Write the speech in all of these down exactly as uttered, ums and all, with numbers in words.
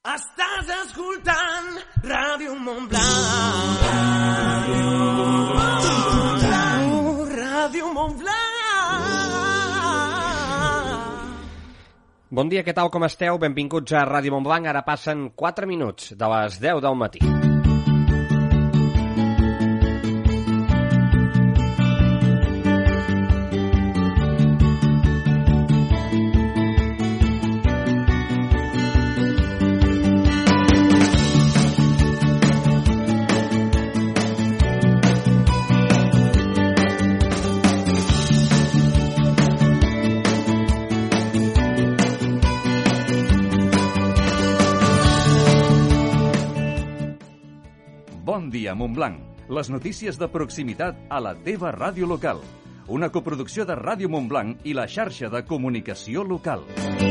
Estàs escoltant Ràdio Montblanc. Ràdio Montblanc. Ràdio Montblanc. Bon dia, què tal, com esteu? Benvinguts a Ràdio Montblanc. Ara passen quatre minuts de les deu del matí. Bon dia, Montblanc. Les notícies de proximitat a la teva ràdio local. Una coproducció de Ràdio Montblanc i la xarxa de comunicació local.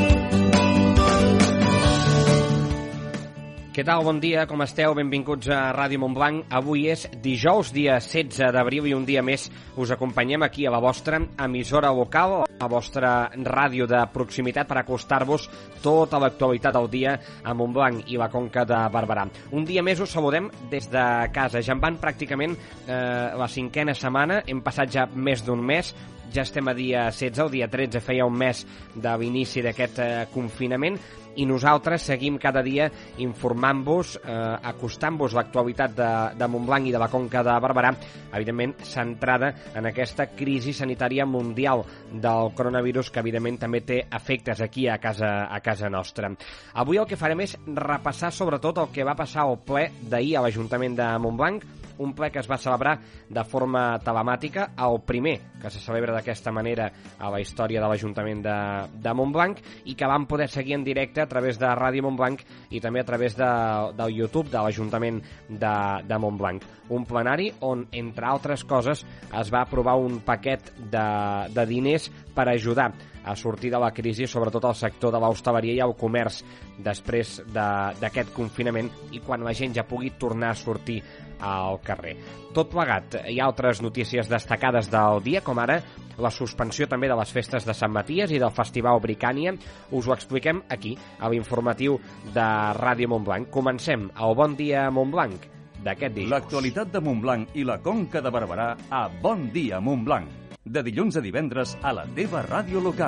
Què tal? Bon dia, com esteu? Benvinguts a Ràdio Montblanc. Avui és dijous, dia setze d'abril, i un dia més us acompanyem aquí a la vostra emissora local, a la vostra ràdio de proximitat, per acostar-vos tota l'actualitat del dia a Montblanc i la Conca de Barberà. Un dia més us saludem des de casa. Ja en van pràcticament eh, la cinquena setmana, hem passat ja més d'un mes, ja estem a dia setze, el dia tretze feia un mes de l'inici d'aquest eh, confinament, i nosaltres seguim cada dia informant-vos, eh, acostant-vos l'actualitat de, de Montblanc i de la Conca de Barberà, evidentment centrada en aquesta crisi sanitària mundial del coronavirus, que evidentment també té efectes aquí a casa, a casa nostra. Avui el que farem és repassar sobretot el que va passar al ple d'ahir a l'Ajuntament de Montblanc, un ple que es va celebrar de forma telemàtica, el primer que se celebra d'aquesta manera a la història de l'Ajuntament de, de Montblanc, i que vam poder seguir en directe a través de Ràdio Montblanc i també a través de, del YouTube de l'Ajuntament de, de Montblanc. Un plenari on, entre altres coses, es va aprovar un paquet de, de diners per ajudar a sortir de la crisi, sobretot al sector de l'hostaleria i el comerç, després d'aquest de, confinament, i quan la gent ja pugui tornar a sortir al carrer. Tot plegat, hi ha altres notícies destacades del dia, com ara la suspensió també de les festes de Sant Maties i del Festival Bricània. Us ho expliquem aquí, a l'informatiu de Ràdio Montblanc. Comencem el Bon Dia Montblanc d'aquest dijous. L'actualitat de Montblanc i la Conca de Barberà a Bon Dia Montblanc. De dilluns a divendres a la teva ràdio local.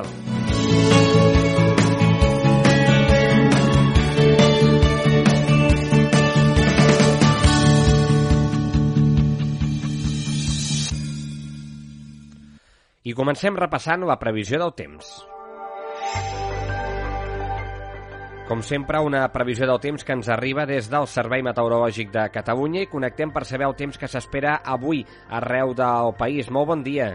I comencem repassant la previsió del temps. Com sempre, una previsió del temps que ens arriba des del Servei Meteorològic de Catalunya, i connectem per saber el temps que s'espera avui arreu del país. Molt bon dia.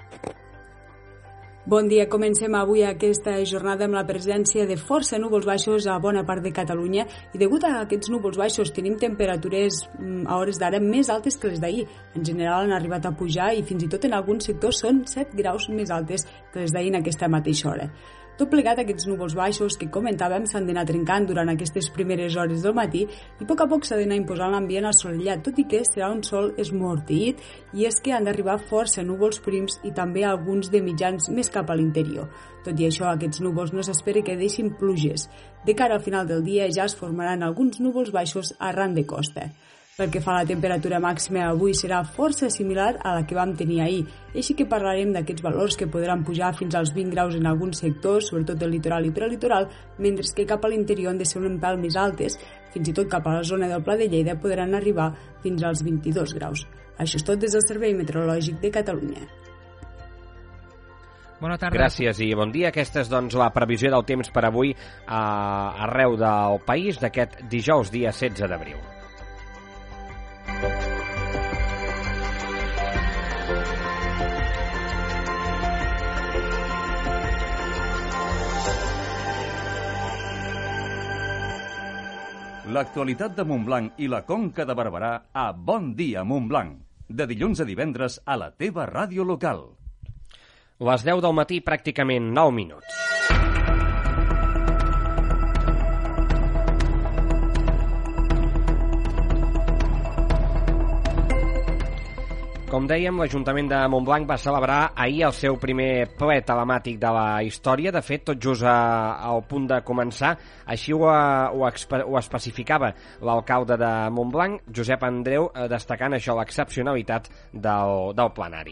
Bon dia, comencem avui aquesta jornada amb la presència de força núvols baixos a bona part de Catalunya, i degut a aquests núvols baixos tenim temperatures a hores d'ara més altes que les d'ahir. En general han arribat a pujar i fins i tot en alguns sectors són set graus més altes que les d'ahir en aquesta mateixa hora. Tot plegat, aquests núvols baixos que comentàvem s'han d'anar trencant durant aquestes primeres hores del matí, i a poc a poc s'ha d'anar imposant l'ambient assolellat, tot i que serà un sol esmorteït, i és que han d'arribar força núvols prims i també alguns de mitjans més cap a l'interior. Tot i això, aquests núvols no s'espera que deixin pluges. De cara al final del dia ja es formaran alguns núvols baixos arran de costa. Pel que fa a la temperatura màxima, avui serà força similar a la que vam tenir ahir, així que parlarem d'aquests valors que podran pujar fins als vint graus en alguns sectors, sobretot del litoral i prelitoral, mentre que cap a l'interior han de ser un pèl més altes, fins i tot cap a la zona del Pla de Lleida podran arribar fins als vint-i-dos graus. Això és tot des del Servei Meteorològic de Catalunya. Bona tarda. Gràcies i bon dia. Aquesta és doncs la previsió del temps per avui a, arreu del país d'aquest dijous, dia setze d'abril. L'actualitat de Montblanc i la Conca de Barberà a Bon Dia Montblanc. De dilluns a divendres a la teva ràdio local. Les deu del matí, pràcticament nou minuts. Com dèiem, l'Ajuntament de Montblanc va celebrar ahir el seu primer ple telemàtic de la història. De fet, tot just a, al punt de començar, així ho, ho, ho especificava l'alcalde de Montblanc, Josep Andreu, destacant això, l'excepcionalitat del, del plenari.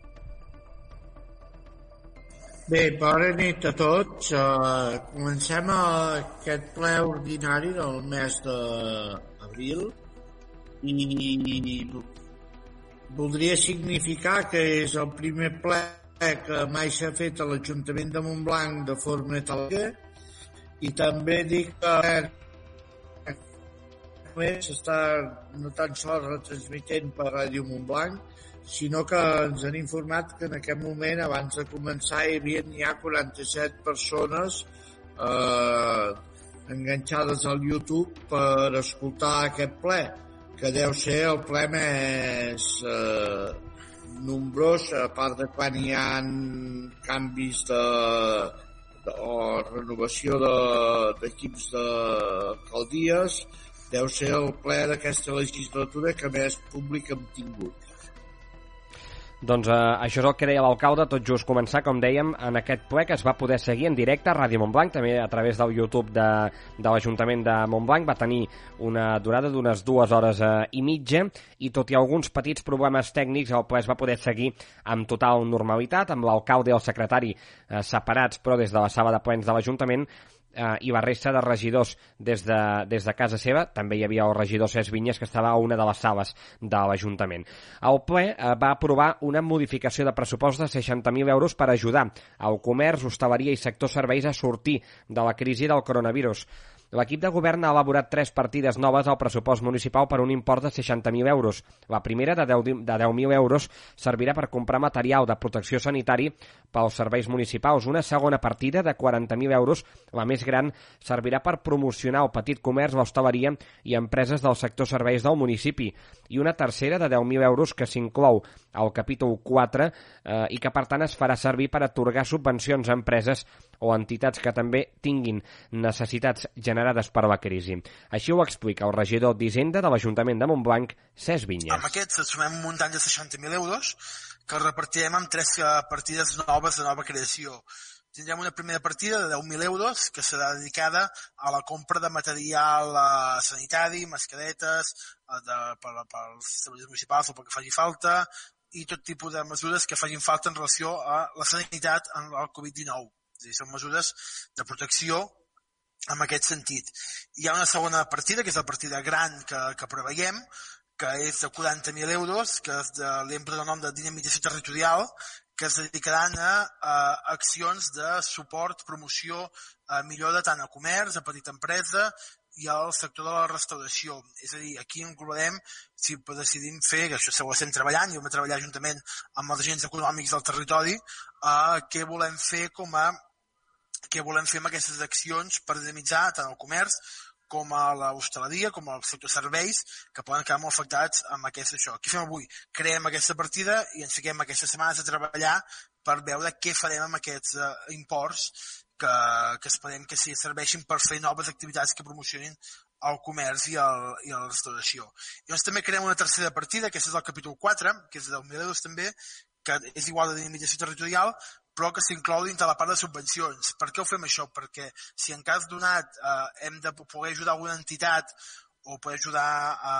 Bé, bona nit a tots. Uh, comencem aquest ple ordinari del mes d'abril i voldria significar que és el primer ple que mai s'ha fet a l'Ajuntament de Montblanc de forma telèrica i també dic que s'està no tan sols retransmitent per Ràdio Montblanc, sinó que ens han informat que en aquest moment, abans de començar, hi havia ja quaranta-set persones eh, enganxades al YouTube per escoltar aquest ple, que deu ser el ple més eh, nombrós, a part de quan hi ha canvis de, de, o renovació d'equips de, d'alcaldies, deu ser el ple d'aquesta legislatura que més públic hem tingut. Doncs eh, això és el que deia l'alcalde, tot just començar, com dèiem, en aquest ple que es va poder seguir en directe a Ràdio Montblanc, també a través del YouTube de, de l'Ajuntament de Montblanc. Va tenir una durada d'unes dues hores eh, i mitja, i tot i alguns petits problemes tècnics, el ple es va poder seguir amb total normalitat, amb l'alcalde i el secretari eh, separats, però des de la sala de plens de l'Ajuntament, eh, i la resta de regidors des de, des de casa seva. També hi havia el regidor Cesc Vinyes, que estava a una de les sales de l'Ajuntament. El ple eh, va aprovar una modificació de pressupost de seixanta mil euros per ajudar al comerç, hostaleria i sector serveis a sortir de la crisi del coronavirus. L'equip de govern ha elaborat tres partides noves al pressupost municipal per un import de seixanta mil euros. La primera, de deu mil euros, servirà per comprar material de protecció sanitari pels serveis municipals. Una segona partida, de quaranta mil euros, la més gran, servirà per promocionar el petit comerç, l'hostaleria i empreses del sector serveis del municipi. I una tercera, de deu mil euros, que s'inclou al capítol quatre eh, i que, per tant, es farà servir per atorgar subvencions a empreses o entitats que també tinguin necessitats generades per la crisi. Així ho explica el regidor d'Hisenda de l'Ajuntament de Montblanc, Cesc Vinyes. Amb aquests sumem un muntany de seixanta mil euros que repartirem en tres partides noves de nova creació. Tindrem una primera partida de deu mil euros que serà dedicada a la compra de material eh, sanitari, mascaretes, eh, de, per, per als serveis municipals o pel que faci falta, i tot tipus de mesures que facin falta en relació a la sanitat en el covid dinou. És a dir, són mesures de protecció en aquest sentit. Hi ha una segona partida, que és la partida gran que, que preveiem, que és de quaranta mil euros, que és de, li hem posat el nom de dinamització territorial, que es dedicaran a, a accions de suport, promoció, a millora tant a comerç, a petita empresa i al sector de la restauració. És a dir, aquí englobarem, si decidim fer, que això ho estem treballant, i hem de treballar juntament amb els agents econòmics del territori, a què volem fer com a què volem fer amb aquestes accions per dinamitzar tant el comerç com a l'hostaleria, com al sector serveis, que poden quedar molt afectats amb aquest això. Què fem avui? Creem aquesta partida i ens fiquem aquestes setmanes a treballar per veure què farem amb aquests uh, imports que, que esperem que sí, serveixin per fer noves activitats que promocionin el comerç i, el, i la restauració. I doncs també creem una tercera partida, que és el capítol quatre, que és de deu mil euros també, que és igual de dinamització territorial, però que s'inclou dintre la part de subvencions. Per què ho fem això? Perquè si en cas donat eh, hem de poder ajudar alguna entitat o poder ajudar a,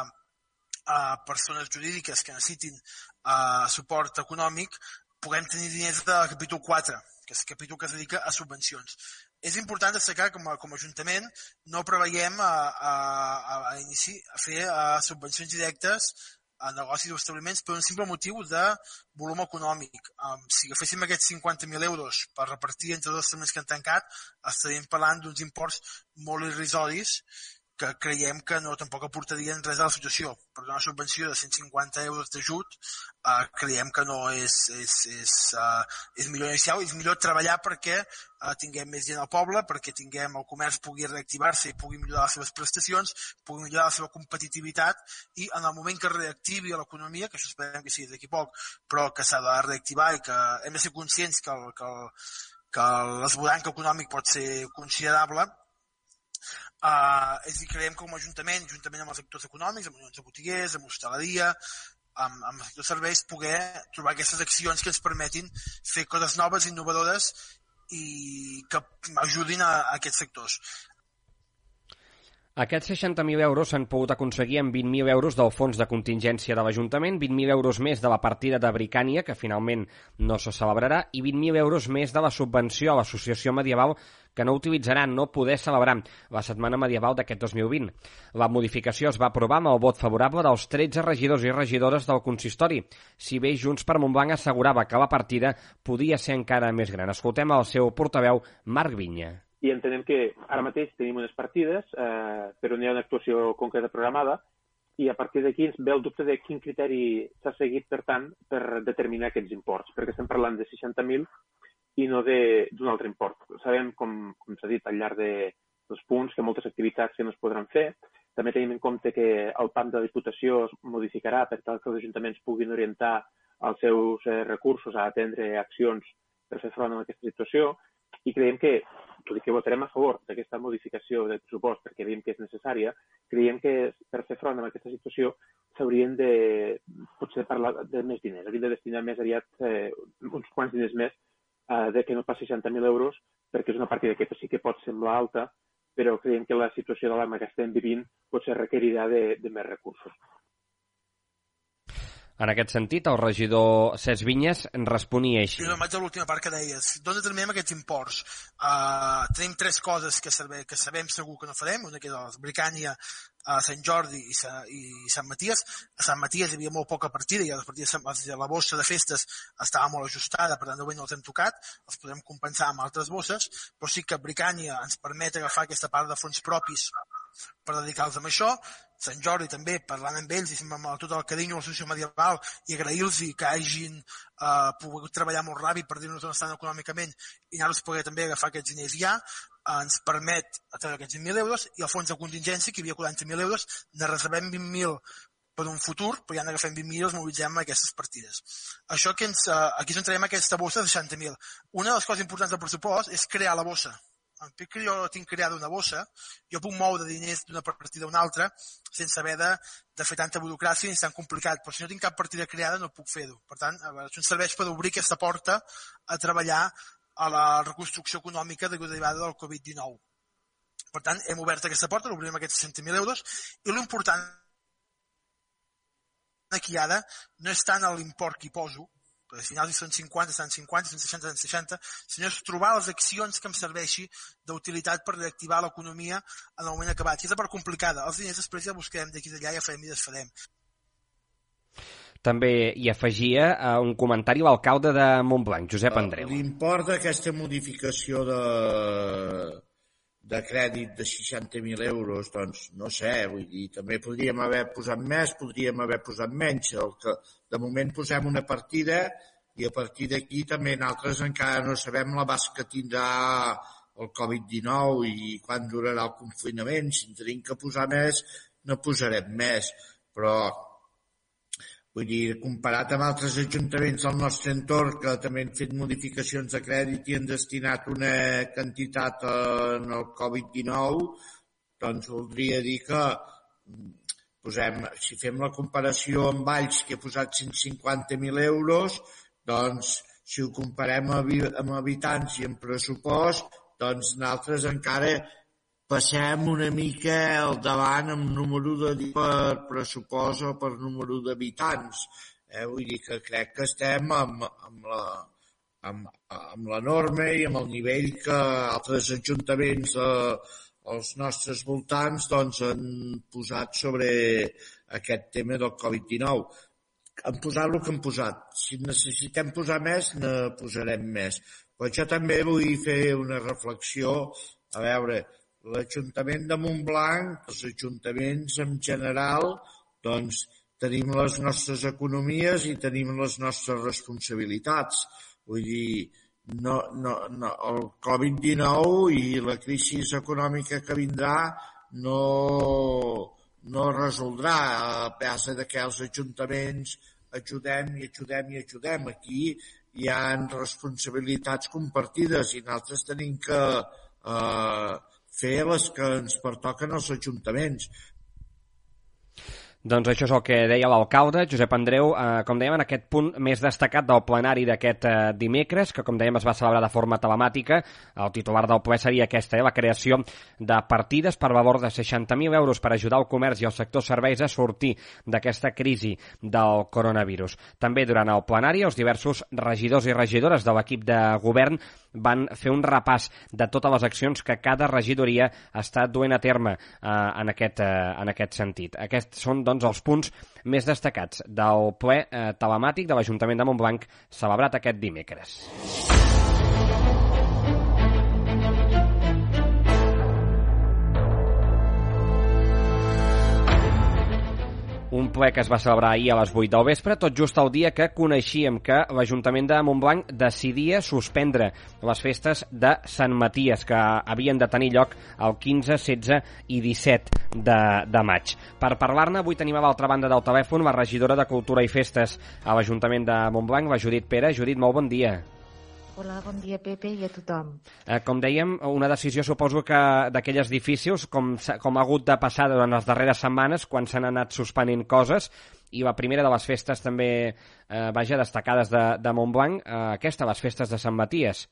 a persones jurídiques que necessitin eh, suport econòmic, puguem tenir diners del capítol quatre, que és el capítol que es dedica a subvencions. És important destacar que com a, com a Ajuntament no preveiem a, a, a, a, inici, a fer a subvencions directes a negocis o establiments per un simple motiu de volum econòmic. Um, si agaféssim aquests cinquanta mil euros per repartir entre dos establiments que han tancat, estaríem parlant d'uns imports molt irrisoris que creiem que no tampoc aportarien res a la situació. Per donar una subvenció de cent cinquanta euros d'ajut, uh, creiem que no és, és, és, uh, és millor iniciar, és millor treballar perquè uh, tinguem més gent al poble, perquè tinguem el comerç pugui reactivar-se i pugui millorar les seves prestacions, pugui millorar la seva competitivitat, i en el moment que reactivi l'economia, que això esperem que sigui d'aquí poc, però que s'ha de reactivar i que hem de ser conscients que, el, que, el, que l'esborranc econòmic pot ser considerable. Uh, és a dir, creiem que com a Ajuntament, juntament amb els sectors econòmics, amb unions de botiguers, amb hostaleria, amb, amb el sector serveis, poder trobar aquestes accions que ens permetin fer coses noves, innovadores i que ajudin a, a aquests sectors. Aquests seixanta mil euros s'han pogut aconseguir amb vint mil euros del fons de contingència de l'Ajuntament, vint mil euros més de la partida de Bricània, que finalment no se celebrarà, i vint mil euros més de la subvenció a l'Associació Medieval, que no utilitzarà no poder celebrar la Setmana Medieval d'aquest dos mil vint. La modificació es va aprovar amb el vot favorable dels tretze regidors i regidores del consistori, si bé Junts per Montblanc assegurava que la partida podia ser encara més gran. Escoltem el seu portaveu, Marc Vinya. I entenem que ara mateix tenim unes partides, eh, però no hi ha una actuació concreta programada, i a partir d'aquí ens ve el dubte de quin criteri s'ha seguit, per tant, per determinar aquests imports, perquè estem parlant de seixanta mil i no d'un altre import. Sabem, com, com s'ha dit al llarg de, dels punts, que moltes activitats que no es podran fer. També tenim en compte que el P A M de la Diputació es modificarà per tal que els ajuntaments puguin orientar els seus eh, recursos a atendre accions per fer front a aquesta situació, i creiem que, tot i que votarem a favor d'aquesta modificació del pressupost perquè veiem que és necessària, creiem que per fer front a aquesta situació s'haurien de, potser, parlar de més diners, haurien de destinar més aviat eh, uns quants diners més eh, de que no pas seixanta mil euros, perquè és una partida que sí que pot semblar alta, però creiem que la situació d'alarma que estem vivint potser requerirà de, de més recursos. En aquest sentit, el regidor Cesc Vinyes responia així. Jo vaig a l'última part que deies. D'on determinem aquests imports? Uh, tenim tres coses que, serve, que sabem segur que no farem. Una que és Bricània, uh, Sant Jordi i, Sa, i Sant Maties. A Sant Maties hi havia molt poca partida i a les partides, la bossa de festes estava molt ajustada, per tant no els hem tocat, els podem compensar amb altres bosses, però sí que Bricània ens permet agafar aquesta part de fons propis per dedicar-los a això. Sant Jordi també, parlant amb ells i amb tot el carinyo a l'Associació Medieval i agrair-los que hagin eh, pogut treballar molt ràpid per dir-nos on estan econòmicament i anar-los poder també agafar aquests diners ja, eh, ens permet treure aquests vint mil euros, i el fons de contingència, que hi havia quaranta mil euros, ne reservem vint mil per un futur, però ja n'agafem vint mil i els mobilitzem a aquestes partides. Això que ens, eh, aquí és on traiem aquesta bossa de seixanta mil. Una de les coses importants del pressupost és crear la bossa. En pic que jo tinc creada una bossa, jo puc moure diners d'una partida a una altra sense haver de, de fer tanta burocràcia ni tan complicat, però si no tinc cap partida creada no puc fer-ho. Per tant, això ens serveix per obrir aquesta porta a treballar a la reconstrucció econòmica derivada del covid dinou. Per tant, hem obert aquesta porta, l'obrim aquests seixanta mil euros, i l'important aquí ara no és tant l'import que hi poso, perquè al final si són cinquanta, estan cinquanta, si són seixanta, estan seixanta, sinó és trobar les accions que em serveixi d'utilitat per reactivar l'economia en el moment acabat. Si és la part complicada, els diners després ja buscarem d'aquí d'allà, ja farem i desfarem. També hi afegia un comentari l'alcalde de Montblanc, Josep Andreu. L'import d'aquesta modificació de, de crèdit de seixanta mil euros, doncs no sé, vull dir, també podríem haver posat més, podríem haver posat menys. El que de moment posem una partida i a partir d'aquí també nosaltres encara no sabem l'abast que tindrà el covid dinou i quan durarà el confinament. Si en tenim que posar més, no posarem més, però vull dir, comparat amb altres ajuntaments del nostre entorn que també han fet modificacions de crèdit i han destinat una quantitat en el covid dinou, doncs voldria dir que posem, si fem la comparació amb Valls, que ha posat cent cinquanta mil euros, doncs si ho comparem amb habitants i amb pressupost, doncs nosaltres encara passem una mica al davant amb número de per pressupost o per número d'habitants. Eh? Vull dir que crec que estem amb, amb, la, amb, amb la norma i amb el nivell que altres ajuntaments eh, els nostres voltants doncs, han posat sobre aquest tema del covid dinou. Han posat el que han posat. Si necessitem posar més, ne posarem més. Però jo també vull fer una reflexió. A veure, l'Ajuntament de Montblanc, els ajuntaments en general, doncs tenim les nostres economies i tenim les nostres responsabilitats. Vull dir, no, no, no, el covid dinou i la crisi econòmica que vindrà no, no resoldrà a base de que els ajuntaments ajudem i ajudem i ajudem. Aquí hi ha responsabilitats compartides i nosaltres tenim que eh, fer les que ens pertoquen als ajuntaments. Doncs això és el que deia l'alcalde, Josep Andreu, eh, com dèiem, en aquest punt més destacat del plenari d'aquest eh, dimecres, que com dèiem es va celebrar de forma telemàtica. El titular del ple seria aquesta, eh, la creació de partides per valor de seixanta mil euros per ajudar el comerç i el sector serveis a sortir d'aquesta crisi del coronavirus. També durant el plenari els diversos regidors i regidores de l'equip de govern van fer un repàs de totes les accions que cada regidoria està duent a terme eh, en, aquest, eh, en aquest sentit. Aquests són, doncs, els punts més destacats del ple eh, telemàtic de l'Ajuntament de Montblanc celebrat aquest dimecres. Un ple que es va celebrar ahir a les vuit del vespre, tot just el dia que coneixíem que l'Ajuntament de Montblanc decidia suspendre les festes de Sant Maties, que havien de tenir lloc el quinze, setze i disset de, de maig. Per parlar-ne, avui tenim a l'altra banda del telèfon la regidora de Cultura i Festes a l'Ajuntament de Montblanc, la Judit Pera. Judit, molt bon dia. Hola, bon dia, Pepe, i a tothom. Eh, com dèiem, una decisió suposo que d'aquelles difícils, com, com ha hagut de passar durant les darreres setmanes, quan s'han anat suspenent coses, i la primera de les festes també, eh, vaja, destacades de, de Montblanc, eh, aquesta, les festes de Sant Maties.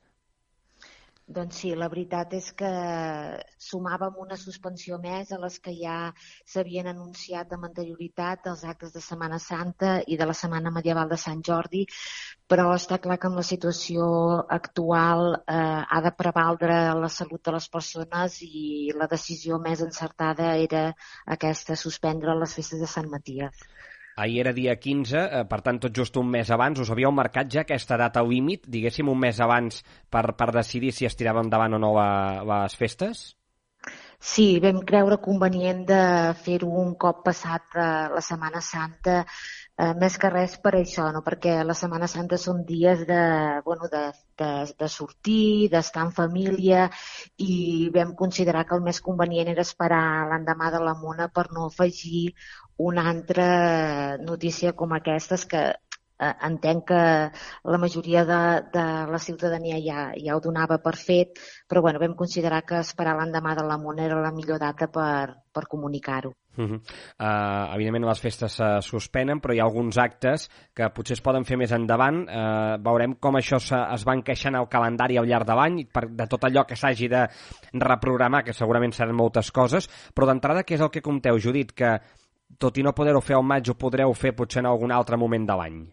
Doncs sí, la veritat és que sumàvem una suspensió més a les que ja s'havien anunciat amb anterioritat els actes de Setmana Santa i de la Setmana Medieval de Sant Jordi, però està clar que en la situació actual eh, ha de prevaldre la salut de les persones i la decisió més encertada era aquesta, suspendre les festes de Sant Maties. Ahir era dia quinze, eh, per tant, tot just un mes abans. Us havíeu marcat ja aquesta data límit, diguéssim, un mes abans per, per decidir si es tirava endavant o no la, les festes? Sí, vam creure convenient de fer-ho un cop passat eh, la Setmana Santa, eh, més que res per això, no? Perquè la Setmana Santa són dies de, bueno, de, de, de sortir, d'estar en família, i vam considerar que el més convenient era esperar l'endemà de la Mona per no afegir una altra notícia com aquestes que eh, entenc que la majoria de, de la ciutadania ja, ja ho donava per fet, però bueno, vam considerar que esperar l'endemà de la Mona era la millor data per, per comunicar-ho. Uh -huh. uh, evidentment les festes se suspenen, però hi ha alguns actes que potser es poden fer més endavant. Uh, veurem com això se, es va encaixant al calendari al llarg de l'any, per, de tot allò que s'hagi de reprogramar, que segurament seran moltes coses, però d'entrada què és el que compteu, Judit, que tot i no poder-ho fer al maig ho podreu fer potser en algun altre moment de l'any?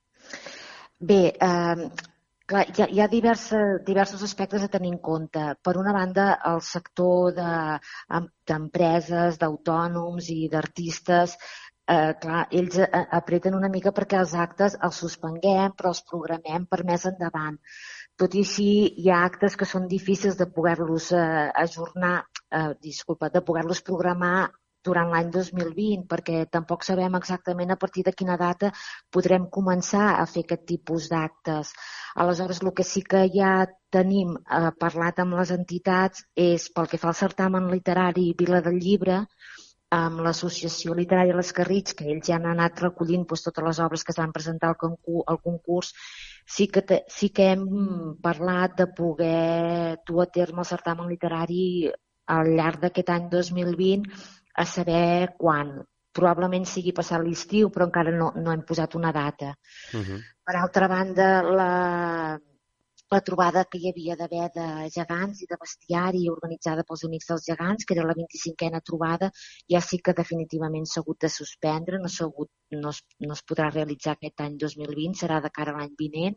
Bé, eh, clar, hi ha, hi ha diverses, diversos aspectes a tenir en compte. Per una banda, el sector d'empreses, de, d'autònoms i d'artistes, eh, clar, ells apreten una mica perquè els actes els suspenguem, però els programem per més endavant. Tot i així, hi ha actes que són difícils de poder-los eh, ajornar, eh, disculpa, de poder-los programar durant l'any dos mil vint, perquè tampoc sabem exactament a partir de quina data podrem començar a fer aquest tipus d'actes. Aleshores, el que sí que ja tenim eh, parlat amb les entitats és, pel que fa al certamen literari Vila del Llibre, amb l'Associació Literària Les Carrits, que ells ja han anat recollint doncs, totes les obres que es van presentar al concurs, al concurs sí, que te, sí que hem parlat de poder dur a terme el certamen literari al llarg d'aquest any dos mil vint, a saber quan. Probablement sigui passat l'estiu, però encara no, no hem posat una data. Uh-huh. Per altra banda, la, la trobada que hi havia d'haver de gegants i de bestiari organitzada pels Amics dels Gegants, que era la vint-i-cinquena trobada, ja sí que definitivament s'ha hagut de suspendre, no, s'ha hagut, no, es, no es podrà realitzar aquest any dos mil vint, serà de cara a l'any vinent.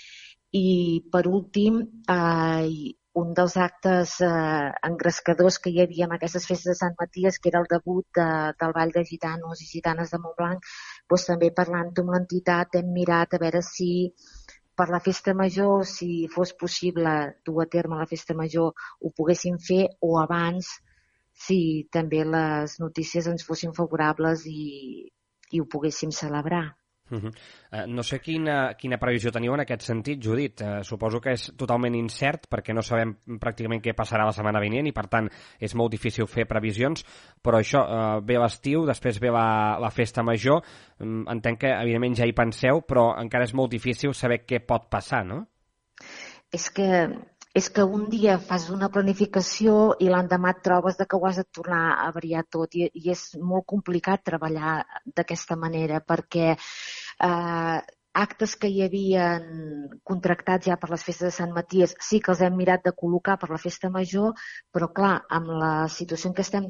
I per últim, eh, un dels actes eh, engrescadors que hi havia en aquestes festes de Sant Maties, que era el debut de, del Ball de Gitanos i Gitanes de Montblanc, doncs també parlant amb l'entitat hem mirat a veure si per la festa major, si fos possible dur a terme la festa major, ho poguéssim fer, o abans, si també les notícies ens fossin favorables i, i ho poguéssim celebrar. Uh-huh. Uh, no sé quina, quina previsió teniu en aquest sentit, Judit. Uh, suposo que és totalment incert perquè no sabem pràcticament què passarà la setmana vinent i per tant és molt difícil fer previsions, però això, uh, ve l'estiu, després ve la, la festa major, um, entenc que evidentment ja hi penseu, però encara és molt difícil saber què pot passar, no? És que és que un dia fas una planificació i l'endemà et trobes de que ho has de tornar a variar tot i, i és molt complicat treballar d'aquesta manera perquè eh, actes que hi havien contractats ja per les festes de Sant Maties sí que els hem mirat de col·locar per la festa major, però clar, amb la situació en què estem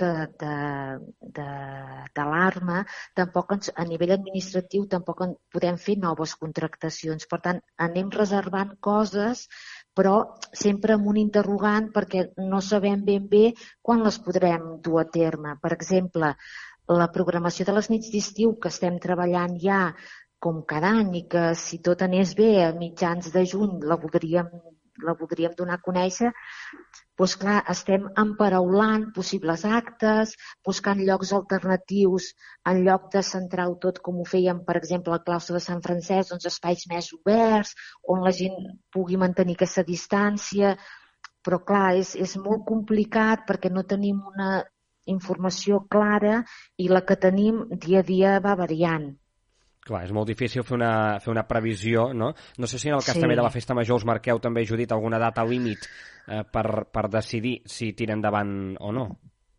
d'alarma, tampoc ens, a nivell administratiu tampoc en podem fer noves contractacions. Per tant, anem reservant coses però sempre amb un interrogant perquè no sabem ben bé quan les podrem dur a terme. Per exemple, la programació de les nits d'estiu que estem treballant ja com cada any i que si tot anés bé a mitjans de juny la voldríem, la voldríem donar a conèixer, doncs clar, estem emparaulant possibles actes, buscant llocs alternatius en lloc de centrar-ho tot com ho fèiem, per exemple, al claustre de Sant Francesc, doncs espais més oberts, on la gent pugui mantenir aquesta distància, però clar, és, és molt complicat perquè no tenim una informació clara i la que tenim dia a dia va variant. Clar, és molt difícil fer una, fer una previsió, no? No sé si en el cas Sí. també de la festa major us marqueu també, Judit, alguna data límit eh, per, per decidir si tira endavant o no.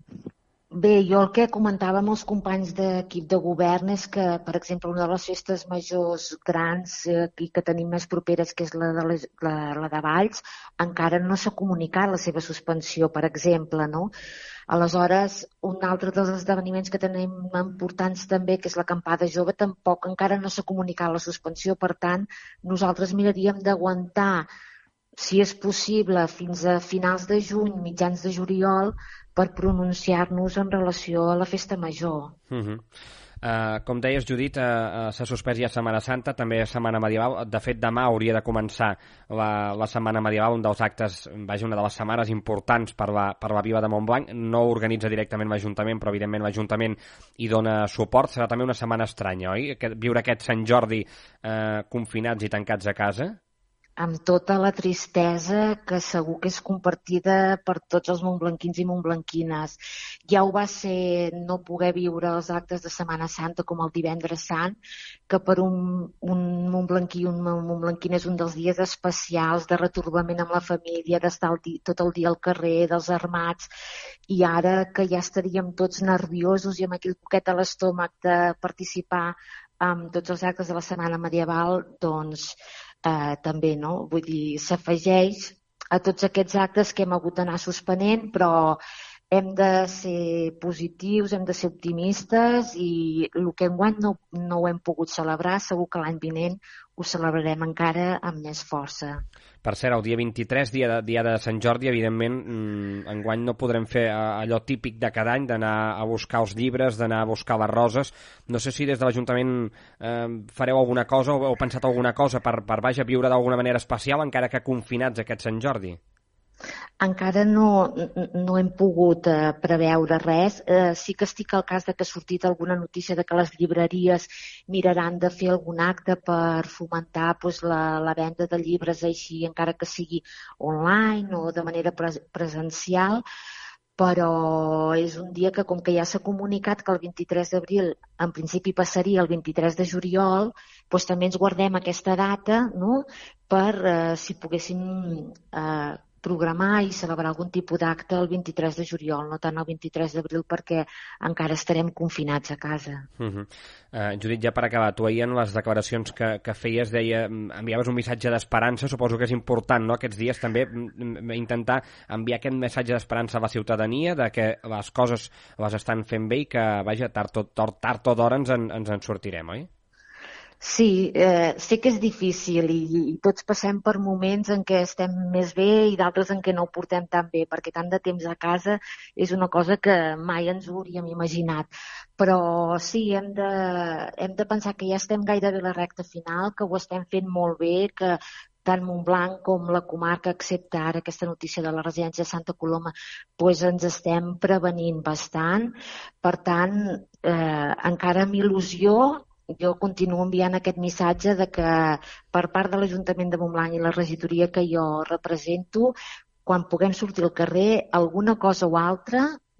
Bé, jo el que comentava amb els companys d'equip de govern és que, per exemple, una de les festes majors grans eh, i que tenim més properes, que és la de, les, la, la de Valls, encara no s'ha comunicat la seva suspensió, per exemple, no? Aleshores, un altre dels esdeveniments que tenim importants també, que és l'acampada jove, tampoc encara no s'ha comunicat la suspensió. Per tant, nosaltres miraríem d'aguantar, si és possible, fins a finals de juny, mitjans de juliol, per pronunciar-nos en relació a la festa major. Uh -huh. Uh, com deies, Judit, uh, uh, s'ha suspès ja Setmana Santa, també Setmana Medieval. De fet, demà hauria de començar la, la Setmana Medieval, un dels actes, vaja, una de les setmanes importants per la, per la Vila de Montblanc. No organitza directament l'Ajuntament, però evidentment l'Ajuntament hi dona suport. Serà també una setmana estranya, oi? Aquest, viure aquest Sant Jordi uh, confinats i tancats a casa? Amb tota la tristesa que segur que és compartida per tots els montblanquins i montblanquines. Ja ho va ser no poder viure els actes de Setmana Santa com el Divendres Sant, que per un, un montblanquí i un montblanquina és un dels dies especials de retrobament amb la família, d'estar el di- tot el dia al carrer, dels armats, i ara que ja estaríem tots nerviosos i amb aquell poquet a l'estómac de participar en tots els actes de la Setmana Medieval, doncs Eh, també, no? Vull dir, s'afegeix a tots aquests actes que hem hagut d'anar suspenent, però hem de ser positius, hem de ser optimistes i el que enguany no, no ho hem pogut celebrar, segur que l'any vinent ho celebrarem encara amb més força. Per cert, el dia vint-i-tres, dia de, dia de Sant Jordi, evidentment, mmm, enguany no podrem fer allò típic de cada any, d'anar a buscar els llibres, d'anar a buscar les roses. No sé si des de l'Ajuntament eh, fareu alguna cosa o heu pensat alguna cosa per, per vaja, viure d'alguna manera especial, encara que confinats aquest Sant Jordi. Encara no, no hem pogut eh, preveure res. Eh, sí que estic al cas de que ha sortit alguna notícia de que les llibreries miraran de fer algun acte per fomentar pues, la, la venda de llibres així, encara que sigui online o de manera pres presencial, però és un dia que, com que ja s'ha comunicat que el vint-i-tres d'abril en principi passaria el vint-i-tres de juliol, doncs també ens guardem aquesta data, no?, per eh, si poguéssim eh, programar i celebrar algun tipus d'acte el vint-i-tres de juliol, no tant el vint-i-tres d'abril, perquè encara estarem confinats a casa. Uh -huh. uh, Judit, ja per acabar, tu ahir en les declaracions que, que feies, deia, enviaves un missatge d'esperança, suposo que és important, no?, aquests dies també intentar enviar aquest missatge d'esperança a la ciutadania, de que les coses les estan fent bé i que, vaja, tard o, tard o d'hora ens, en, ens en sortirem, oi? Sí, eh, sé que és difícil i, i tots passem per moments en què estem més bé i d'altres en què no ho portem tan bé, perquè tant de temps a casa és una cosa que mai ens ho hauríem imaginat. Però sí, hem de, hem de pensar que ja estem gairebé a la recta final, que ho estem fent molt bé, que tant Montblanc com la comarca, excepte ara aquesta notícia de la residència de Santa Coloma, doncs ens estem prevenint bastant. Per tant, eh, encara amb il·lusió, jo continuo enviant aquest missatge de que per part de l'Ajuntament de Montblanc i la regidoria que jo represento, quan puguem sortir al carrer, alguna cosa o altra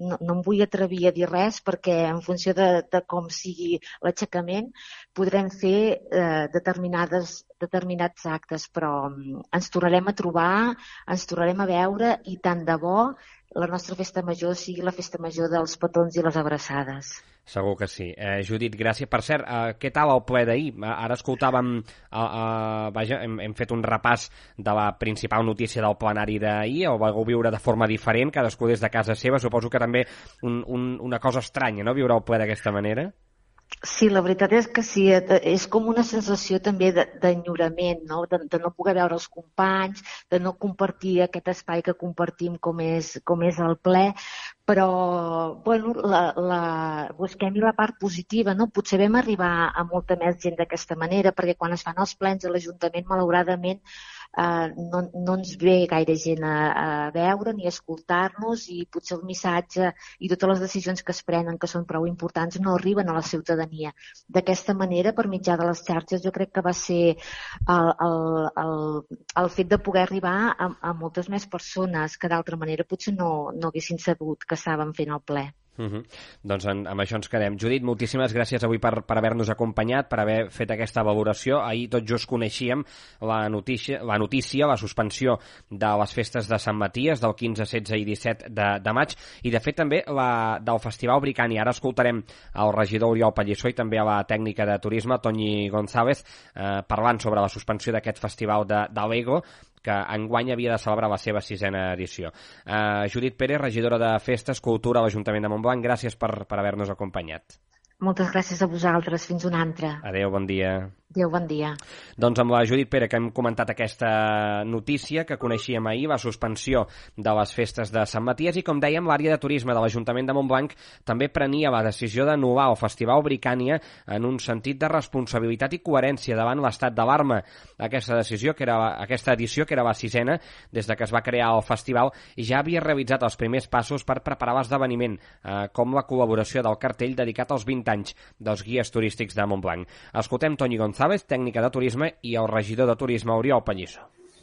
no, no em vull atrevir a dir res perquè en funció de, de com sigui l'aixecament podrem fer eh, determinades, determinats actes, però ens tornarem a trobar, ens tornarem a veure i tant de bo la nostra festa major sigui la festa major dels petons i les abraçades. Segur que sí. Eh, Judit, gràcies. Per cert, eh, què tal el ple d'ahir? Ara escoltàvem, eh, eh, vaja, hem, hem fet un repàs de la principal notícia del plenari d'ahir, o vau viure de forma diferent, cadascú des de casa seva. Suposo que també un, un, una cosa estranya, no?, viure el ple d'aquesta manera. Sí, la veritat és que sí, és com una sensació també d'enyorament, no? De, de no poder veure els companys, de no compartir aquest espai que compartim com és, com és el ple, però bueno, la, la, busquem-hi la part positiva, no? Potser vam arribar a molta més gent d'aquesta manera, perquè quan es fan els plens a l'Ajuntament, malauradament, Uh, no, no ens ve gaire gent a, a veure ni a escoltar-nos i potser el missatge i totes les decisions que es prenen, que són prou importants, no arriben a la ciutadania. D'aquesta manera, per mitjà de les xarxes, jo crec que va ser el, el, el, el fet de poder arribar a, a moltes més persones que d'altra manera potser no, no haguessin sabut que estàvem fent el ple. Uh -huh. Doncs en, amb això ens quedem. Judit, moltíssimes gràcies avui per, per haver-nos acompanyat, per haver fet aquesta valoració. Ahir tot just coneixíem la notícia, la notícia, la suspensió de les festes de Sant Maties del quinze, setze i disset de, de maig, i de fet també la del Festival Bricani. Ara escoltarem el regidor Oriol Pallissó i també a la tècnica de turisme, Toni González, eh, parlant sobre la suspensió d'aquest festival de, de Lego, que enguany havia de celebrar la seva sisena edició. Uh, Judit Pérez, regidora de Festes, Cultura a l'Ajuntament de Montblanc, gràcies per, per haver-nos acompanyat. Moltes gràcies a vosaltres. Fins una altra. Adéu, bon dia. Adéu, bon dia. Doncs amb la Judit Pérez, que hem comentat aquesta notícia que coneixíem ahir, la suspensió de les festes de Sant Maties, i com dèiem, l'àrea de turisme de l'Ajuntament de Montblanc també prenia la decisió d'anul·lar el Festival Bricània en un sentit de responsabilitat i coherència davant l'estat d'alarma. Aquesta decisió, que era, aquesta edició, que era la sisena des de que es va crear el festival, ja havia realitzat els primers passos per preparar l'esdeveniment, eh, com la col·laboració del cartell dedicat als vint anys dels guies turístics de Montblanc. Escoltem Toni González, tècnica de turisme, i el regidor de turisme, Oriol Pallissó.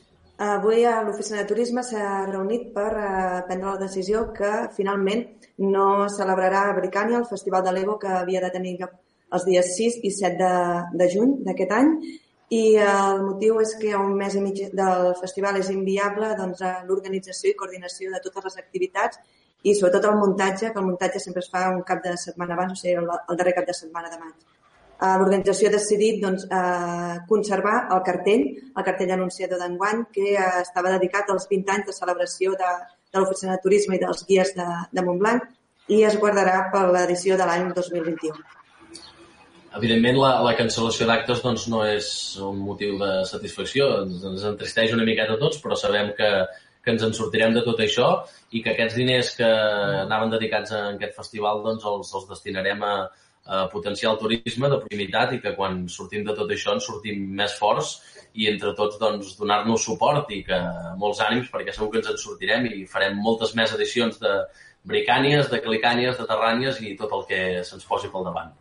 Avui a l'oficina de turisme s'ha reunit per uh, prendre la decisió que finalment no celebrarà a Bricània el Festival de Lego que havia de tenir els dies sis i set de, de juny d'aquest any, i uh, el motiu és que a un mes i mig del festival és inviable doncs, l'organització i coordinació de totes les activitats i sobretot el muntatge, que el muntatge sempre es fa un cap de setmana abans, o sigui, el, el darrer cap de setmana de maig. Uh, L'organització ha decidit doncs, uh, conservar el cartell, el cartell anunciador d'enguany, que uh, estava dedicat als vint anys de celebració de, de l'Oficina de Turisme i dels guies de, de Montblanc, i es guardarà per l'edició de l'any dos mil vint-i-u. Evidentment, la, la cancel·lació d'actes doncs, no és un motiu de satisfacció. Ens, ens entristeix una miqueta a tots, però sabem que, que ens en sortirem de tot això i que aquests diners que anaven dedicats a aquest festival doncs, els, els destinarem a, a potenciar el turisme de proximitat i que quan sortim de tot això ens sortim més forts i entre tots doncs, donar-nos suport i que molts ànims, perquè segur que ens en sortirem i farem moltes més edicions de Bricànies, de Clicànies, de Terrànies i tot el que se'ns posi pel davant.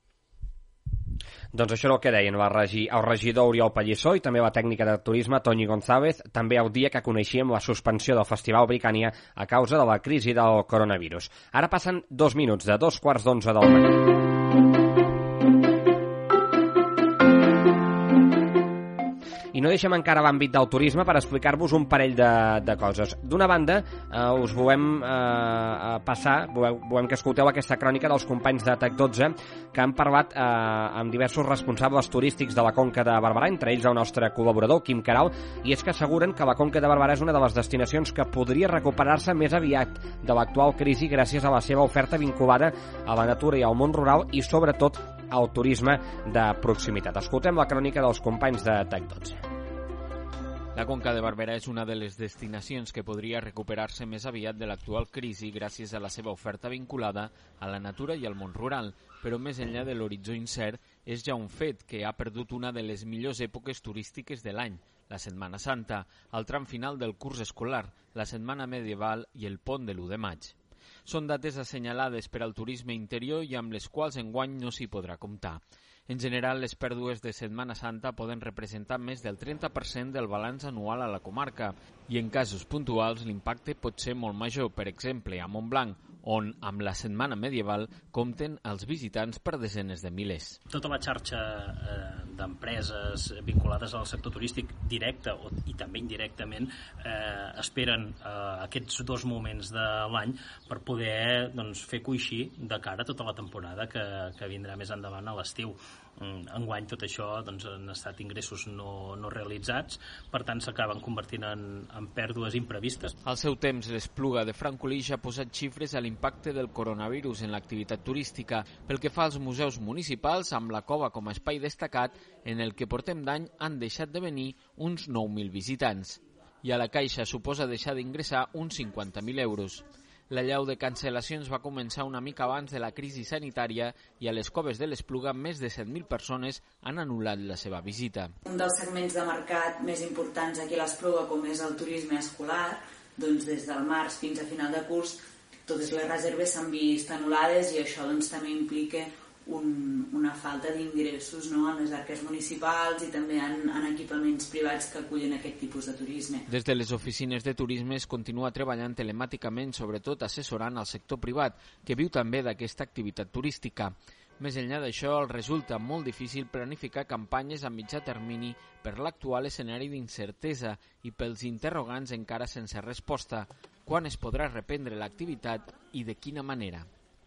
Doncs això és el que deien el, regi, el regidor Oriol Pallissó i també la tècnica de turisme Toni González, també el dia que coneixíem la suspensió del Festival Bricània a causa de la crisi del coronavirus. Ara passen dos minuts de dos quarts d'onze del matí. I no deixem encara l'àmbit del turisme per explicar-vos un parell de, de coses. D'una banda, eh, us volem eh, passar, volem, volem que escolteu aquesta crònica dels companys de T E C dotze que han parlat eh, amb diversos responsables turístics de la Conca de Barberà, entre ells el nostre col·laborador, Quim Caral, i és que asseguren que la Conca de Barberà és una de les destinacions que podria recuperar-se més aviat de l'actual crisi gràcies a la seva oferta vinculada a la natura i al món rural i, sobretot, al turisme de proximitat. Escoltem la crònica dels companys de T E C dotze. La Conca de Barberà és una de les destinacions que podria recuperar-se més aviat de l'actual crisi gràcies a la seva oferta vinculada a la natura i al món rural, però més enllà de l'horitzó incert és ja un fet que ha perdut una de les millors èpoques turístiques de l'any, la Setmana Santa, el tram final del curs escolar, la Setmana Medieval i el pont de l'u de maig. Són dates assenyalades per al turisme interior i amb les quals enguany no s'hi podrà comptar. En general, les pèrdues de Setmana Santa poden representar més del trenta per cent del balanç anual a la comarca i en casos puntuals l'impacte pot ser molt major, per exemple, a Montblanc, on, amb la Setmana Medieval, compten els visitants per desenes de milers. Tota la xarxa eh, d'empreses vinculades al sector turístic directe o, i també indirectament eh, esperen eh, aquests dos moments de l'any per poder doncs, fer coixir de cara a tota la temporada que, que vindrà més endavant a l'estiu. Enguany tot això doncs, han estat ingressos no, no realitzats, per tant s'acaben convertint en, en pèrdues imprevistes. Al seu temps, l'Espluga de Francolí ja ha posat xifres a l'impacte del coronavirus en l'activitat turística. Pel que fa als museus municipals, amb la cova com a espai destacat, en el que portem d'any han deixat de venir uns nou mil visitants. I a la Caixa suposa deixar d'ingressar uns cinquanta mil euros. La llau de cancel·lacions va començar una mica abans de la crisi sanitària i a les coves de l'Espluga més de set mil persones han anul·lat la seva visita. Un dels segments de mercat més importants aquí a l'Espluga, com és el turisme escolar, doncs des del març fins a final de curs totes les reserves s'han vist anul·lades i això doncs, també implica un, una falta d'ingressos, no?, en les arques municipals i també en, en equipaments privats que acullen aquest tipus de turisme. Des de les oficines de turisme es continua treballant telemàticament, sobretot assessorant al sector privat, que viu també d'aquesta activitat turística. Més enllà d'això, els resulta molt difícil planificar campanyes a mitjà termini per l'actual escenari d'incertesa i pels interrogants encara sense resposta. Quan es podrà reprendre l'activitat i de quina manera?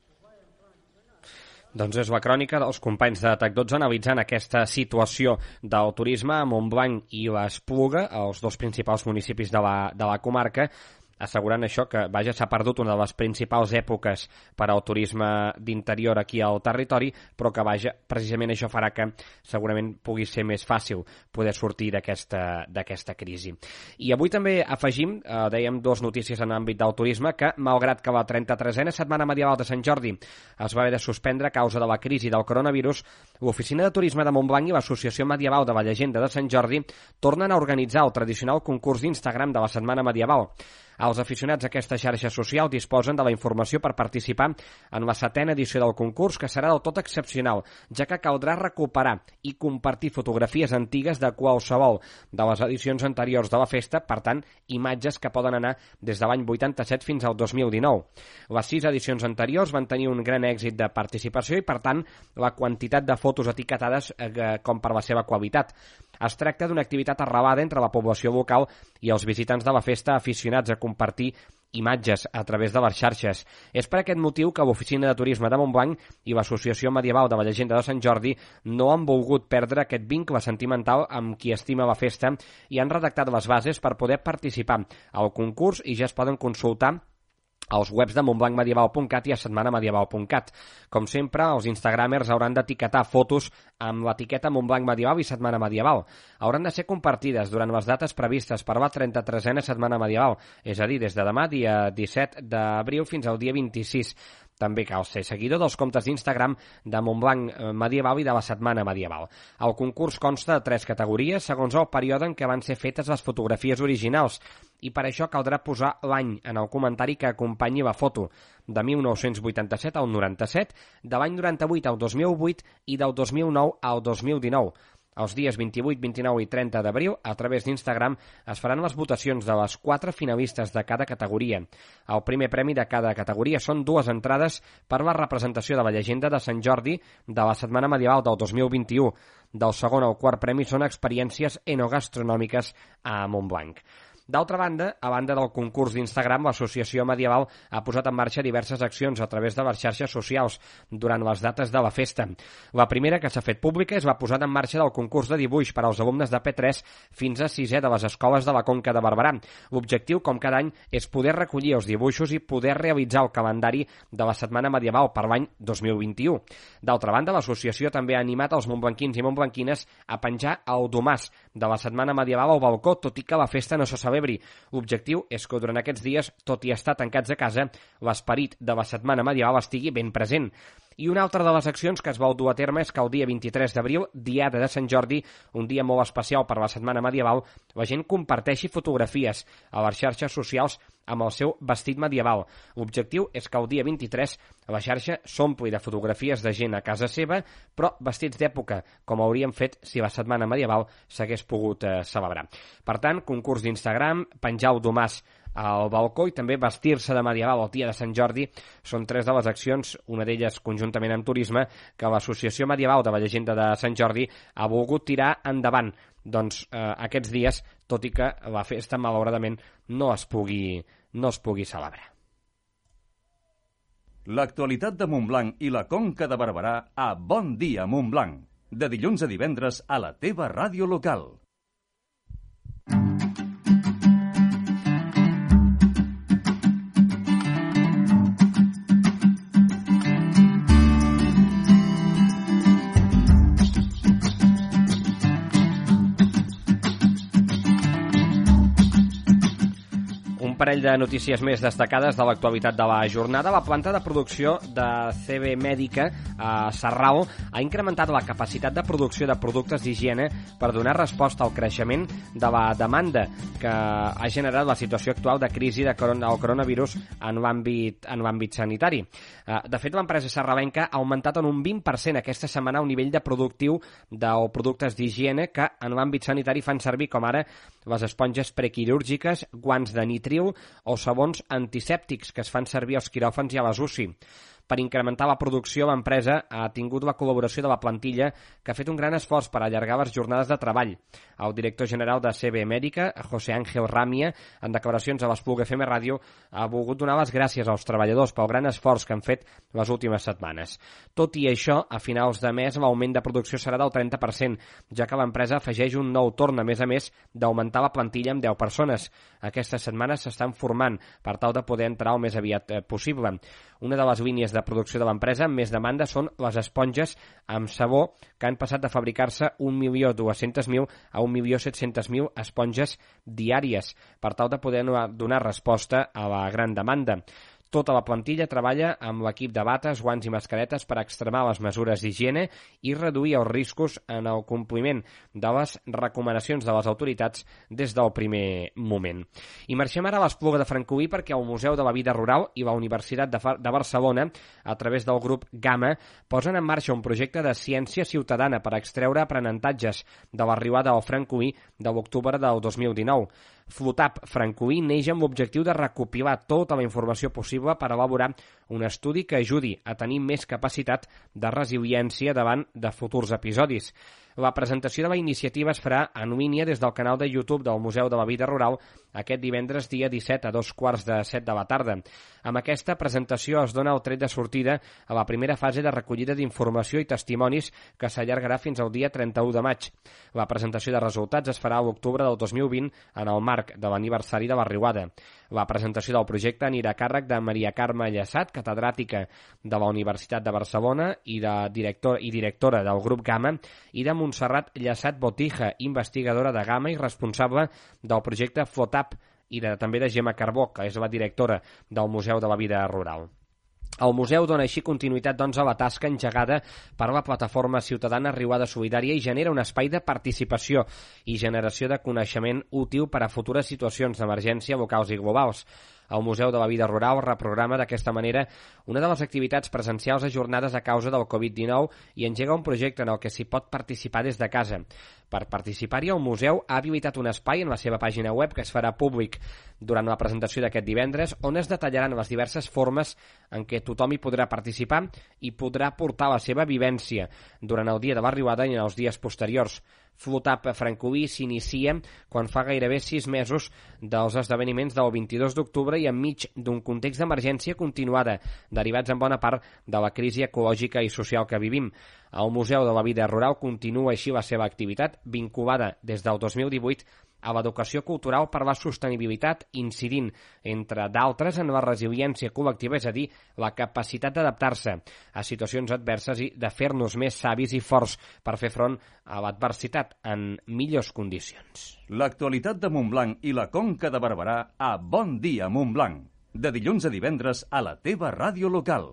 Doncs és la crònica dels companys de TAC dotze analitzant aquesta situació del turisme a Montblanc i l'Espluga, els dos principals municipis de la, de la comarca, assegurant això que, vaja, s'ha perdut una de les principals èpoques per al turisme d'interior aquí al territori, però que, vaja, precisament això farà que segurament pugui ser més fàcil poder sortir d'aquesta d'aquesta crisi. I avui també afegim, eh, dèiem, dues notícies en l'àmbit del turisme, que, malgrat que la trenta-tresena Setmana Medieval de Sant Jordi es va haver de suspendre a causa de la crisi del coronavirus, l'Oficina de Turisme de Montblanc i l'Associació Medieval de la Llegenda de Sant Jordi tornen a organitzar el tradicional concurs d'Instagram de la Setmana Medieval. Els aficionats a aquesta xarxa social disposen de la informació per participar en la setena edició del concurs, que serà del tot excepcional, ja que caldrà recuperar i compartir fotografies antigues de qualsevol de les edicions anteriors de la festa, per tant, imatges que poden anar des de l'any vuitanta-set fins al dos mil dinou. Les sis edicions anteriors van tenir un gran èxit de participació i, per tant, la quantitat de fotos etiquetades eh, com per la seva qualitat. Es tracta d'una activitat arrelada entre la població local i els visitants de la festa aficionats a compartir imatges a través de les xarxes. És per aquest motiu que l'Oficina de Turisme de Montblanc i l'Associació Medieval de la Llegenda de Sant Jordi no han volgut perdre aquest vincle sentimental amb qui estima la festa i han redactat les bases per poder participar al concurs i ja es poden consultar als webs de montblanc medieval punt cat i a setmana medieval punt cat. Com sempre, els instagramers hauran d'etiquetar fotos amb l'etiqueta Montblanc Medieval i Setmana Medieval. Hauran de ser compartides durant les dates previstes per la trenta-tresena Setmana Medieval, és a dir, des de demà, dia disset d'abril, fins al dia vint-i-sis. També cal ser seguidor dels comptes d'Instagram de Montblanc Medieval i de la Setmana Medieval. El concurs consta de tres categories segons el període en què van ser fetes les fotografies originals i per això caldrà posar l'any en el comentari que acompanyi la foto, de mil nou-cents vuitanta-set al noranta-set, de l'any noranta-vuit al dos mil vuit i del dos mil nou al dos mil dinou. Els dies vint-i-vuit, vint-i-nou i trenta d'abril, a través d'Instagram, es faran les votacions de les quatre finalistes de cada categoria. El primer premi de cada categoria són dues entrades per la representació de la llegenda de Sant Jordi de la Setmana Medieval del dos mil vint-i-u. Del segon al quart premi són experiències enogastronòmiques a Montblanc. D'altra banda, a banda del concurs d'Instagram, l'Associació Medieval ha posat en marxa diverses accions a través de les xarxes socials durant les dates de la festa. La primera, que s'ha fet pública, és la posada en marxa del concurs de dibuix per als alumnes de P tres fins a sisè de les escoles de la Conca de Barberà. L'objectiu, com cada any, és poder recollir els dibuixos i poder realitzar el calendari de la Setmana Medieval per l'any dos mil vint-i-u. D'altra banda, l'associació també ha animat els montblanquins i montblanquines a penjar el domàs de la Setmana Medieval al balcó, tot i que la festa no se celebra. L'objectiu és que durant aquests dies, tot i estar tancats a casa, l'esperit de la Setmana Medieval estigui ben present. I una altra de les accions que es vol dur a terme és que el dia vint-i-tres d'abril, diada de Sant Jordi, un dia molt especial per la Setmana Medieval, la gent comparteixi fotografies a les xarxes socials amb el seu vestit medieval. L'objectiu és que el dia vint-i-tres la xarxa s'ompli de fotografies de gent a casa seva, però vestits d'època, com hauríem fet si la Setmana Medieval s'hagués pogut eh, celebrar. Per tant, concurs d'Instagram, penjar el domàs al balcó i també vestir-se de medieval el dia de Sant Jordi són tres de les accions, una d'elles conjuntament amb turisme, que l'Associació Medieval de la Llegenda de Sant Jordi ha volgut tirar endavant doncs, eh, aquests dies, tot i que la festa malauradament no es pugui, no es pugui celebrar. L'actualitat de Montblanc i la Conca de Barberà a Bon Dia Montblanc, de dilluns a divendres a la teva ràdio local. Parell de notícies més destacades de l'actualitat de la jornada. La planta de producció de C B Mèdica a Sarral ha incrementat la capacitat de producció de productes d'higiene per donar resposta al creixement de la demanda que ha generat la situació actual de crisi del coronavirus en l'àmbit en l'àmbit sanitari. De fet, l'empresa sarralenca ha augmentat en un vint per cent aquesta setmana un nivell de productiu de productes d'higiene que en l'àmbit sanitari fan servir, com ara les esponges prequirúrgiques, guants de nitril o sabons antisèptics que es fan servir als quiròfans i a les U C I. Per incrementar la producció, l'empresa ha tingut la col·laboració de la plantilla, que ha fet un gran esforç per allargar les jornades de treball. El director general de C B Mèdica, José Ángel Ramia, en declaracions a l'Espluga F M Ràdio, ha volgut donar les gràcies als treballadors pel gran esforç que han fet les últimes setmanes. Tot i això, a finals de mes l'augment de producció serà del trenta per cent, ja que l'empresa afegeix un nou torn, a més a més, d'augmentar la plantilla amb deu persones. Aquestes setmanes s'estan formant per tal de poder entrar el més aviat possible. Una de les línies de producció de l'empresa amb més demanda són les esponges amb sabó, que han passat de fabricar-se un milió dos-cents mil a un milió set-cents mil esponges diàries, per tal de poder donar resposta a la gran demanda. Tota la plantilla treballa amb l'equip de bates, guants i mascaretes per extremar les mesures d'higiene i reduir els riscos en el compliment de les recomanacions de les autoritats des del primer moment. I marxem ara a l'Espluga de Francolí perquè el Museu de la Vida Rural i la Universitat de, de Barcelona, a través del grup Gamma, posen en marxa un projecte de ciència ciutadana per extreure aprenentatges de la riuada al Francolí de l'octubre del dos mil dinou. Flotap Francolí neix amb l'objectiu de recopilar tota la informació possible per elaborar un estudi que ajudi a tenir més capacitat de resiliència davant de futurs episodis. La presentació de la iniciativa es farà en línia des del canal de YouTube del Museu de la Vida Rural aquest divendres dia disset a dos quarts de set de la tarda. Amb aquesta presentació es dona el tret de sortida a la primera fase de recollida d'informació i testimonis que s'allargarà fins al dia trenta-u de maig. La presentació de resultats es farà a l'octubre del dos mil vint en el marc de l'aniversari de la riuada. La presentació del projecte anirà a càrrec de Maria Carme Llassat, catedràtica de la Universitat de Barcelona i, de director, i directora del grup Gamma, i de Montserrat Llassat Botija, investigadora de Gamma i responsable del projecte Flotap, i de, també de Gemma Carbó, que és la directora del Museu de la Vida Rural. El museu dona així continuïtat doncs, a la tasca engegada per la plataforma ciutadana Riuada Solidària i genera un espai de participació i generació de coneixement útil per a futures situacions d'emergència locals i globals. El Museu de la Vida Rural reprograma d'aquesta manera una de les activitats presencials ajornades a causa del covid dinou i engega un projecte en el que s'hi pot participar des de casa. Per participar-hi, el museu ha habilitat un espai en la seva pàgina web que es farà públic durant la presentació d'aquest divendres, on es detallaran les diverses formes en què tothom hi podrà participar i podrà portar la seva vivència durant el dia de la riuada i en els dies posteriors. Flotap Francolí s'inicia quan fa gairebé sis mesos dels esdeveniments del vint-i-dos d'octubre i enmig d'un context d'emergència continuada, derivats en bona part de la crisi ecològica i social que vivim. El Museu de la Vida Rural continua així la seva activitat, vinculada des del dos mil divuit a l'educació cultural per la sostenibilitat, incidint, entre d'altres, en la resiliència col·lectiva, és a dir, la capacitat d'adaptar-se a situacions adverses i de fer-nos més savis i forts per fer front a l'adversitat en millors condicions. L'actualitat de Montblanc i la Conca de Barberà a Bon Dia Montblanc, de dilluns a divendres a la teva ràdio local.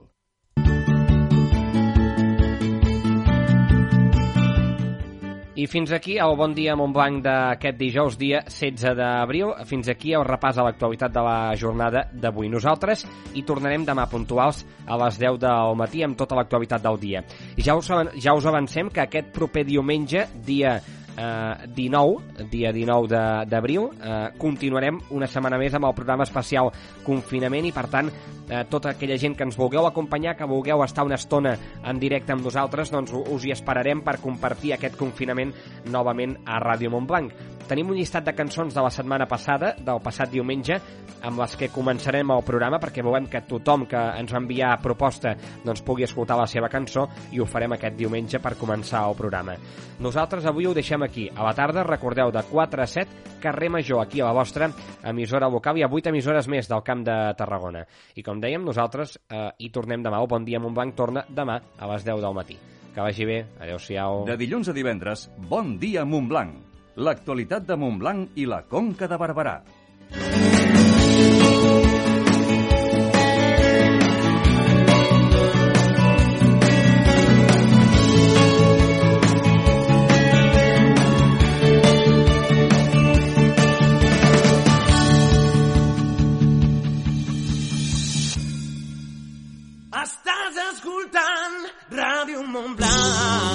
I fins aquí el Bon Dia Montblanc d'aquest dijous, dia setze d'abril. Fins aquí el repàs a l'actualitat de la jornada d'avui. Nosaltres hi tornarem demà puntuals a les deu del matí amb tota l'actualitat del dia. Ja us, ja us avancem que aquest proper diumenge, dia eh, dinou, dia dinou d'abril. Eh, continuarem una setmana més amb el programa especial Confinament i, per tant, eh, tota aquella gent que ens vulgueu acompanyar, que vulgueu estar una estona en directe amb nosaltres, doncs us hi esperarem per compartir aquest confinament novament a Ràdio Montblanc. Tenim un llistat de cançons de la setmana passada, del passat diumenge, amb les que començarem el programa, perquè volem que tothom que ens va enviar proposta doncs, pugui escoltar la seva cançó, i ho farem aquest diumenge per començar el programa. Nosaltres avui ho deixem aquí. A la tarda, recordeu, de quatre a set, carrer Major, aquí a la vostra emissora local, i a vuit emissores més del Camp de Tarragona. I com dèiem, nosaltres eh, hi tornem demà. El Bon Dia Montblanc torna demà a les deu del matí. Que vagi bé. Adéu-siau. De dilluns a divendres, Bon Dia Montblanc. L'actualitat de Montblanc i la Conca de Barberà. Estàs escoltant Ràdio Montblanc.